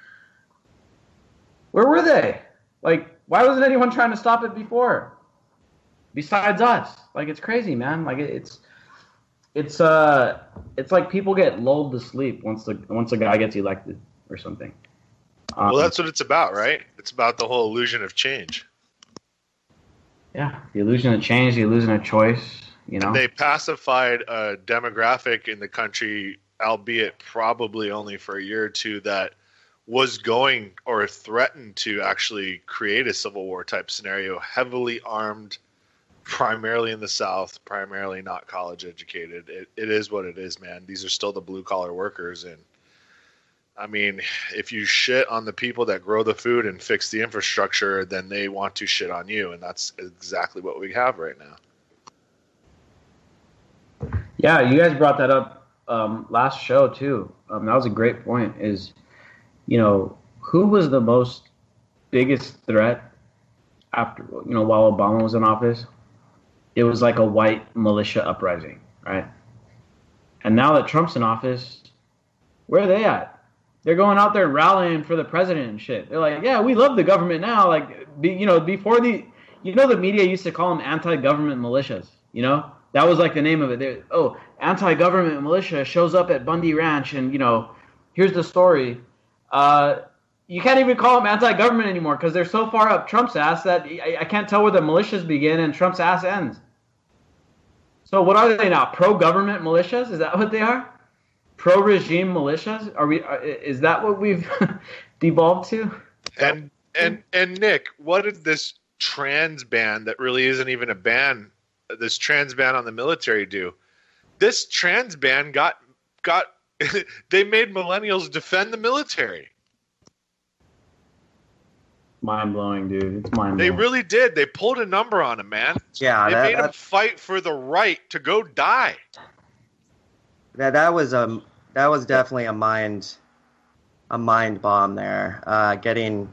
Where were they? Like, why wasn't anyone trying to stop it before? Besides us. Like, it's crazy, man. Like, it's like people get lulled to sleep once a guy gets elected or something. Well, that's what it's about, right? It's about the whole illusion of change. Yeah, the illusion of change, the illusion of choice, And they pacified a demographic in the country, albeit probably only for a year or two, that was going or threatened to actually create a civil war type scenario, heavily armed, primarily in the South, primarily not college educated. It is what it is, man. These are still the blue collar workers. And I mean, if you shit on the people that grow the food and fix the infrastructure, then they want to shit on you. And that's exactly what we have right now. Yeah, you guys brought that up last show too. That was a great point. Is, who was the biggest threat after, while Obama was in office? It was like a white militia uprising, right? And now that Trump's in office, where are they at? They're going out there rallying for the president and shit. They're like, yeah, we love the government now. Like, before the media used to call them anti-government militias, That was like the name of it. Anti-government militia shows up at Bundy Ranch and, here's the story. You can't even call them anti-government anymore because they're so far up Trump's ass that I can't tell where the militias begin and Trump's ass ends. So what are they now? Pro-government militias? Is that what they are? Pro-regime militias? Is that what we've devolved to? And Nick, what did this trans ban that really isn't even a ban, this trans ban on the military do? this trans ban got they made millennials defend the military. Mind blowing, dude. It's mind blowing. They really did. They pulled a number on him, man. Yeah, they made him fight for the right to go die. That was definitely a mind bomb there. Getting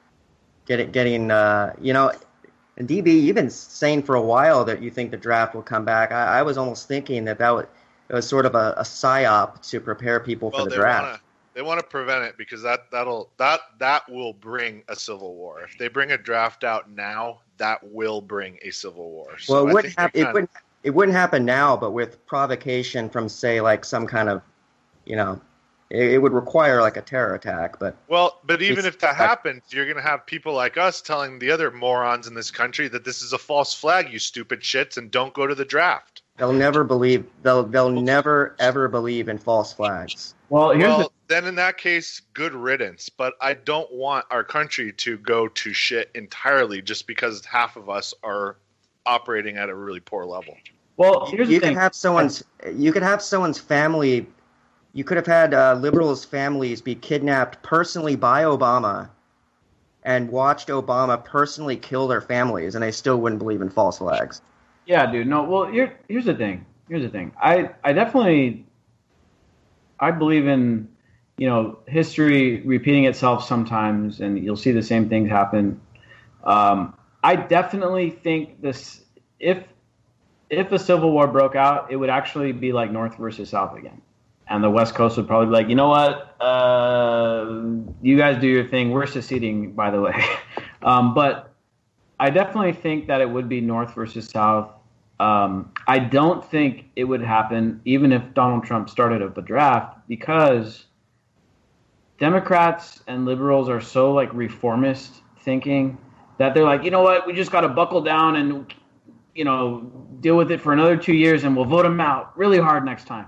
you know, and DB, you've been saying for a while that you think the draft will come back. I was almost thinking that it was sort of a psyop to prepare people for the draft. They want to prevent it because that will bring a civil war. If they bring a draft out now, that will bring a civil war. So well, it wouldn't happen now, but with provocation from, say, like some kind of, you know, it would require like a terror attack. But even if that happens, you're going to have people like us telling the other morons in this country that this is a false flag, you stupid shits, and don't go to the draft. They'll never believe. They'll never ever believe in false flags. Then in that case, good riddance. But I don't want our country to go to shit entirely just because half of us are operating at a really poor level. Well, here's the thing. You could have someone's family. You could have had liberals' families be kidnapped personally by Obama and watched Obama personally kill their families, and they still wouldn't believe in false flags. Yeah, dude. No, well, here's the thing. I definitely believe in, you know, history repeating itself sometimes, and you'll see the same things happen. I definitely think this, if a civil war broke out, it would actually be like North versus South again. And the West Coast would probably be like, you know what, you guys do your thing. We're seceding, by the way. But I definitely think that it would be North versus South. I don't think it would happen even if Donald Trump started up a draft, because Democrats and liberals are so like reformist thinking that they're like, you know what, we just got to buckle down and, you know, deal with it for another 2 years and we'll vote them out really hard next time.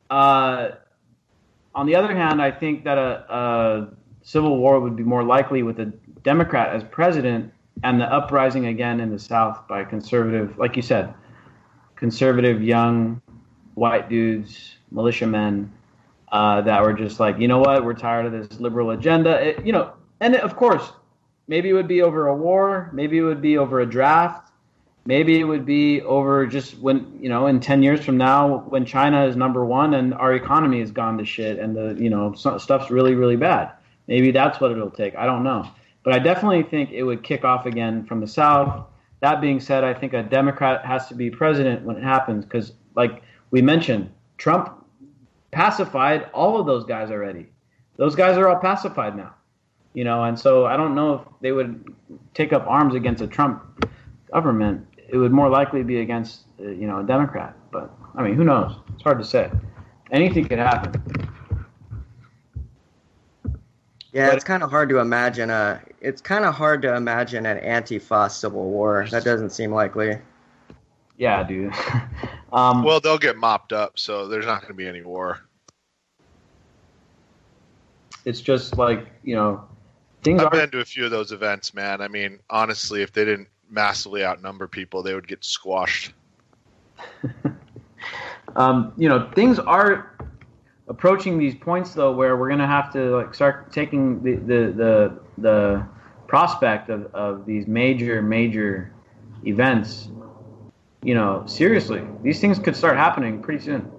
On the other hand, I think that a civil war would be more likely with a Democrat as president and the uprising again in the South by conservative, like you said, conservative young white dudes, militiamen, that were just like, you know what, we're tired of this liberal agenda. Of course, maybe it would be over a war, maybe it would be over a draft, maybe it would be over just when, you know, in 10 years from now when China is number one and our economy has gone to shit and the, you know, stuff's really, really bad. Maybe that's what it'll take. I don't know. But I definitely think it would kick off again from the South. That being said, I think a Democrat has to be president when it happens because, like we mentioned, Trump pacified all of those guys already. Those guys are all pacified now, you know, and so I don't know if they would take up arms against a Trump government. It would more likely be against, you know, a Democrat. But, I mean, who knows? It's hard to say. Anything could happen. Yeah, it's kind of hard to imagine an Antifa civil war. That doesn't seem likely. Yeah, dude. Well, they'll get mopped up, so there's not going to be any war. It's just like, you know, I've been to a few of those events, man. I mean, honestly, if they didn't massively outnumber people, they would get squashed. Things are approaching these points though where we're gonna have to like start taking the prospect of these major events, you know, seriously. These things could start happening pretty soon.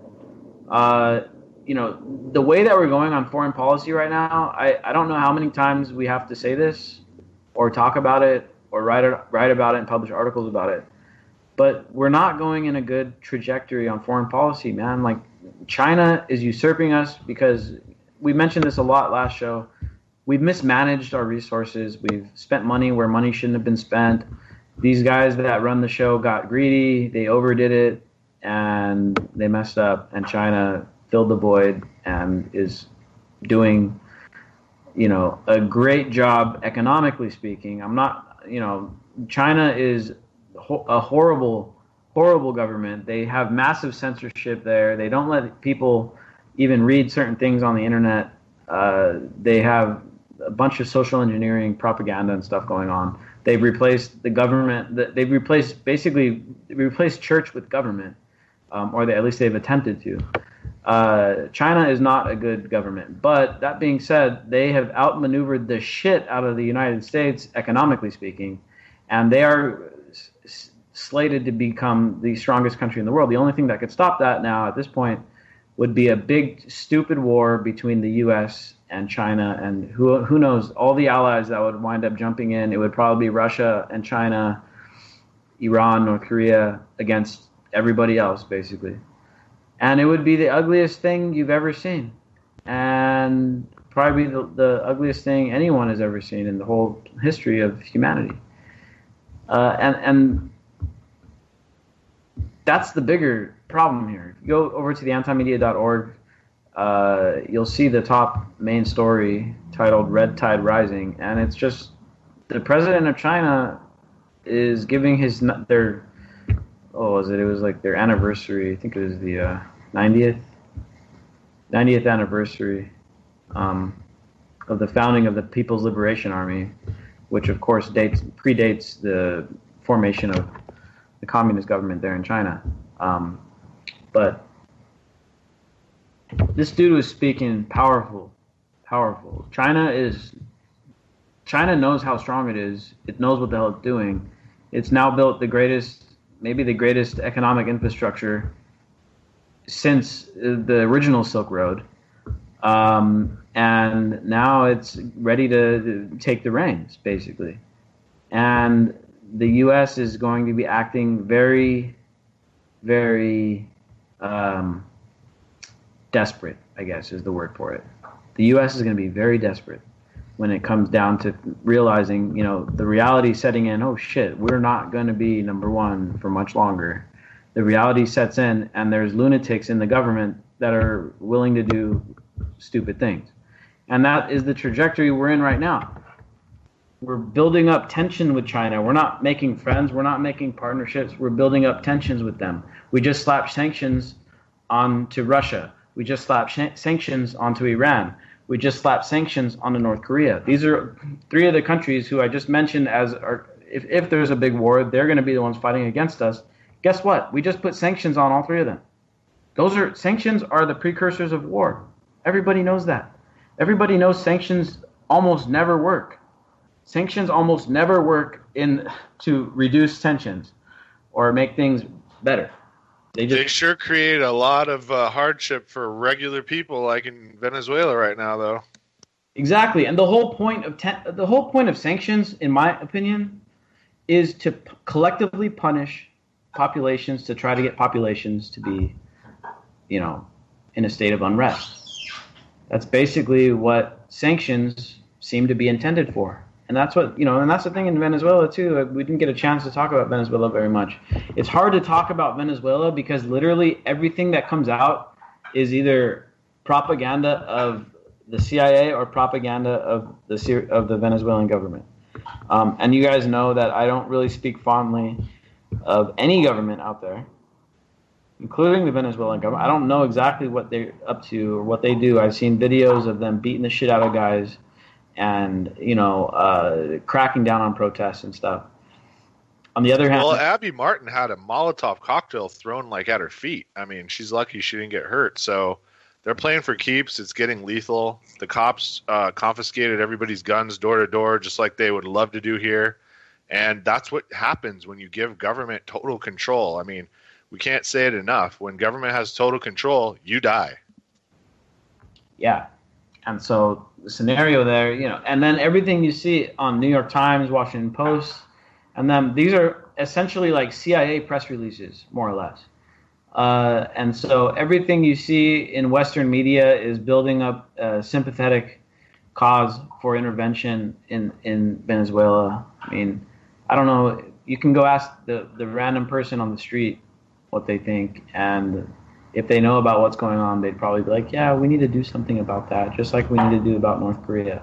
The way that we're going on foreign policy right now, I don't know how many times we have to say this or talk about it or write about it and publish articles about it. But we're not going in a good trajectory on foreign policy, man. Like, China is usurping us because we mentioned this a lot last show. We've mismanaged our resources. We've spent money where money shouldn't have been spent. These guys that run the show got greedy. They overdid it, and they messed up. And China filled the void and is doing, you know, a great job economically speaking. China is a horrible government. They have massive censorship there. They don't let people even read certain things on the internet. They have a bunch of social engineering, propaganda, and stuff going on. They've replaced the government. They've replaced church with government. or at least they've attempted to. China is not a good government. But that being said, they have outmaneuvered the shit out of the United States, economically speaking, and they are slated to become the strongest country in the world. The only thing that could stop that now at this point would be a big, stupid war between the U.S. and China, and who knows, all the allies that would wind up jumping in. It would probably be Russia and China, Iran, North Korea against everybody else, basically. And it would be the ugliest thing you've ever seen, and probably the ugliest thing anyone has ever seen in the whole history of humanity. And that's the bigger problem here. If you go over to the antimedia.org, you'll see the top main story titled Red Tide Rising, and it's just the president of China is giving their anniversary. I think it was the 90th anniversary of the founding of the People's Liberation Army, which of course predates the formation of the communist government there in China. But this dude was speaking powerful. China knows how strong it is. It knows what the hell it's doing. It's now built maybe the greatest economic infrastructure since the original Silk Road. And now it's ready to take the reins, basically. And the U.S. is going to be acting very, very desperate, I guess is the word for it. The U.S. is going to be very desperate when it comes down to realizing, the reality setting in, oh shit, we're not going to be number one for much longer. The reality sets in, and there's lunatics in the government that are willing to do stupid things. And that is the trajectory we're in right now. We're building up tension with China. We're not making friends. We're not making partnerships. We're building up tensions with them. We just slapped sanctions onto Russia. We just slapped sanctions onto Iran. We just slapped sanctions onto North Korea. These are three of the countries who I just mentioned if there's a big war, they're going to be the ones fighting against us. Guess what? We just put sanctions on all three of them. Sanctions are the precursors of war. Everybody knows that. Everybody knows sanctions almost never work. Sanctions almost never work to reduce tensions or make things better. They sure create a lot of hardship for regular people, like in Venezuela right now, though. Exactly, and the whole point of sanctions, in my opinion, is to collectively punish populations, to try to get populations to be, in a state of unrest. That's basically what sanctions seem to be intended for. And that's what, and that's the thing in Venezuela, too. We didn't get a chance to talk about Venezuela very much. It's hard to talk about Venezuela because literally everything that comes out is either propaganda of the CIA or propaganda of the Venezuelan government. And you guys know that I don't really speak fondly of any government out there, including the Venezuelan government. I don't know exactly what they're up to or what they do. I've seen videos of them beating the shit out of guys and, cracking down on protests and stuff. On the other hand... Well, Abby Martin had a Molotov cocktail thrown, at her feet. I mean, she's lucky she didn't get hurt. So they're playing for keeps. It's getting lethal. The cops confiscated everybody's guns door to door, just like they would love to do here. And that's what happens when you give government total control. I mean, we can't say it enough. When government has total control, you die. Yeah. And so the scenario there, and then everything you see on New York Times, Washington Post, and then these are essentially like CIA press releases, more or less. And so everything you see in Western media is building up a sympathetic cause for intervention in Venezuela. I mean, I don't know. You can go ask the random person on the street what they think, and if they know about what's going on, they'd probably be like, yeah, we need to do something about that, just like we need to do about North Korea.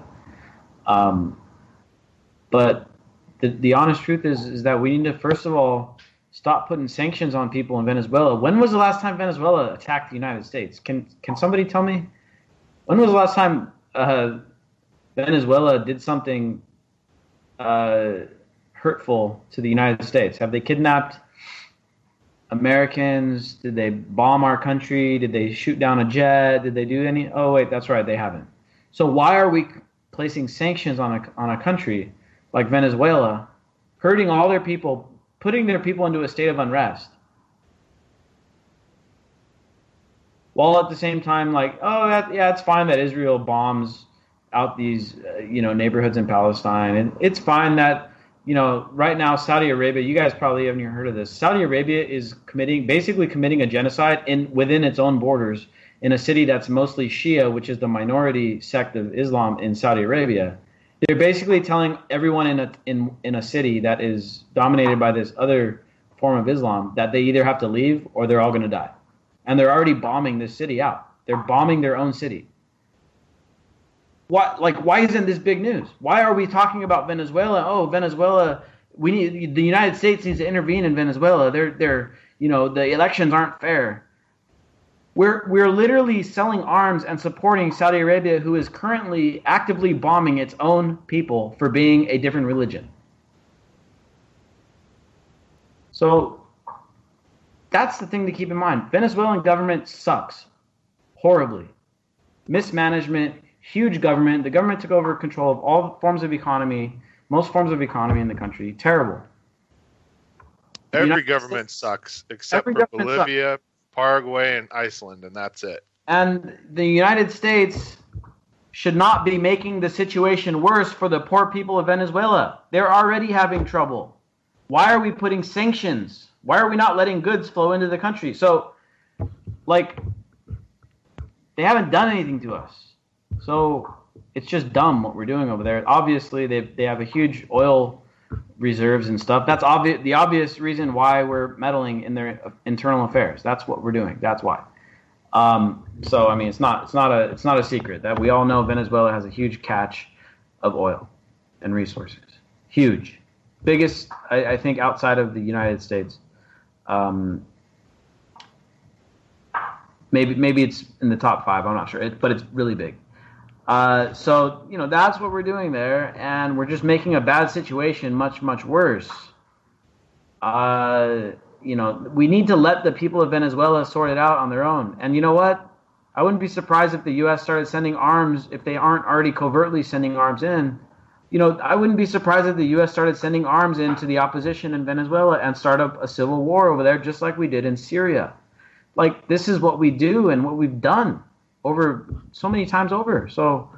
But the honest truth is that we need to, first of all, stop putting sanctions on people in Venezuela. When was the last time Venezuela attacked the United States? Can somebody tell me? When was the last time Venezuela did something hurtful to the United States? Have they kidnapped Americans? Did they bomb our country? Did they shoot down a jet? Did they do any? Oh, wait, that's right, they haven't. So why are we placing sanctions on a country like Venezuela, hurting all their people, putting their people into a state of unrest, while at the same time, like, oh, yeah, it's fine that Israel bombs out these, neighborhoods in Palestine, and it's fine that, right now Saudi Arabia, you guys probably haven't even heard of this. Saudi Arabia is basically committing a genocide within its own borders in a city that's mostly Shia, which is the minority sect of Islam in Saudi Arabia. They're basically telling everyone in a city that is dominated by this other form of Islam that they either have to leave or they're all going to die. And they're already bombing this city out. They're bombing their own city. Why isn't this big news? Why are we talking about Venezuela? Oh, Venezuela, the United States needs to intervene in Venezuela. The elections aren't fair. We're literally selling arms and supporting Saudi Arabia, who is currently actively bombing its own people for being a different religion. So that's the thing to keep in mind. Venezuelan government sucks horribly. Mismanagement, huge government. The government took over control of all forms of economy, most forms of economy in the country. Terrible. Every government sucks, except for Bolivia, Paraguay, and Iceland, and that's it. And the United States should not be making the situation worse for the poor people of Venezuela. They're already having trouble. Why are we putting sanctions? Why are we not letting goods flow into the country? So, they haven't done anything to us. So it's just dumb what we're doing over there. Obviously, they have a huge oil reserves and stuff. That's obvious. The obvious reason why we're meddling in their internal affairs. That's what we're doing. That's why. So I mean, it's not a secret that we all know Venezuela has a huge catch of oil and resources. Huge, biggest I think outside of the United States. Maybe it's in the top 5. I'm not sure, but it's really big. So that's what we're doing there, and we're just making a bad situation much, much worse. We need to let the people of Venezuela sort it out on their own. And you know what? I wouldn't be surprised if the U.S. started sending arms, if they aren't already covertly sending arms in. I wouldn't be surprised if the U.S. started sending arms into the opposition in Venezuela and start up a civil war over there, just like we did in Syria. This is what we do and what we've done over so many times over. So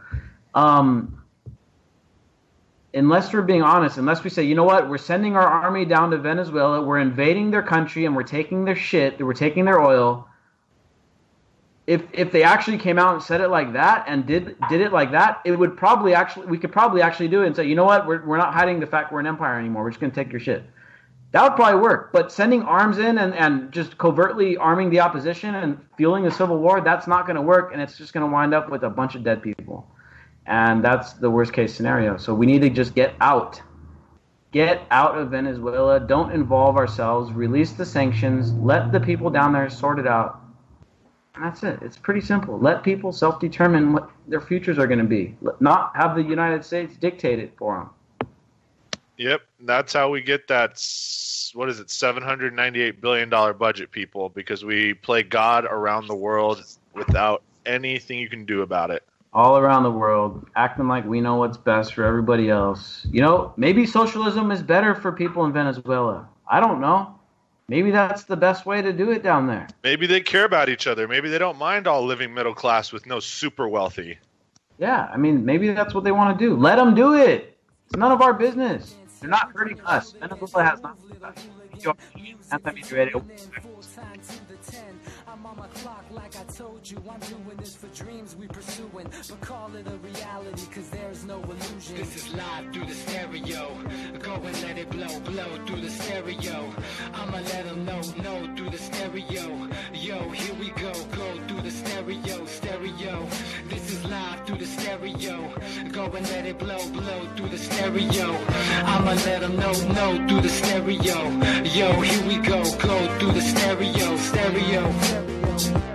unless we're being honest, unless we say, you know what, we're sending our army down to Venezuela, we're invading their country and we're taking their shit, we're taking their oil. If they actually came out and said it like that and did it like that, we could probably actually do it and say, you know what, we're not hiding the fact we're an empire anymore. We're just going to take your shit. That would probably work. But sending arms in and just covertly arming the opposition and fueling a civil war, that's not going to work, and it's just going to wind up with a bunch of dead people. And that's the worst case scenario. So we need to just get out. Get out of Venezuela. Don't involve ourselves. Release the sanctions. Let the people down there sort it out. And that's it. It's pretty simple. Let people self-determine what their futures are going to be. Not have the United States dictate it for them. Yep, that's how we get that, $798 billion budget, people, because we play God around the world without anything you can do about it. All around the world, acting like we know what's best for everybody else. Maybe socialism is better for people in Venezuela. I don't know. Maybe that's the best way to do it down there. Maybe they care about each other. Maybe they don't mind all living middle class with no super wealthy. Yeah, I mean, maybe that's what they want to do. Let them do it. It's none of our business. They're not hurting us. Venezuela has nothing to do with us. Anti-Media Radio. I'm on my clock like I told you. I'm doing this for dreams we pursuing, but call it a reality, cause there's no illusion. This is live through the stereo. Go and let it blow through the stereo. I'ma let them know through the stereo. Yo, here we go through the stereo. This is live through the stereo. Go and let it blow through the stereo. I'ma let them know through the stereo. Yo, here we go through the stereo.